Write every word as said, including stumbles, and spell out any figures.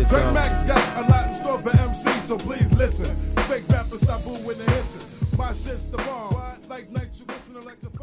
it, Drake though. Max got a lot in store for M Cs, so please listen. Fake rappers stop booing and hissing. My shit's the bomb. Like nitroglycerin, electric.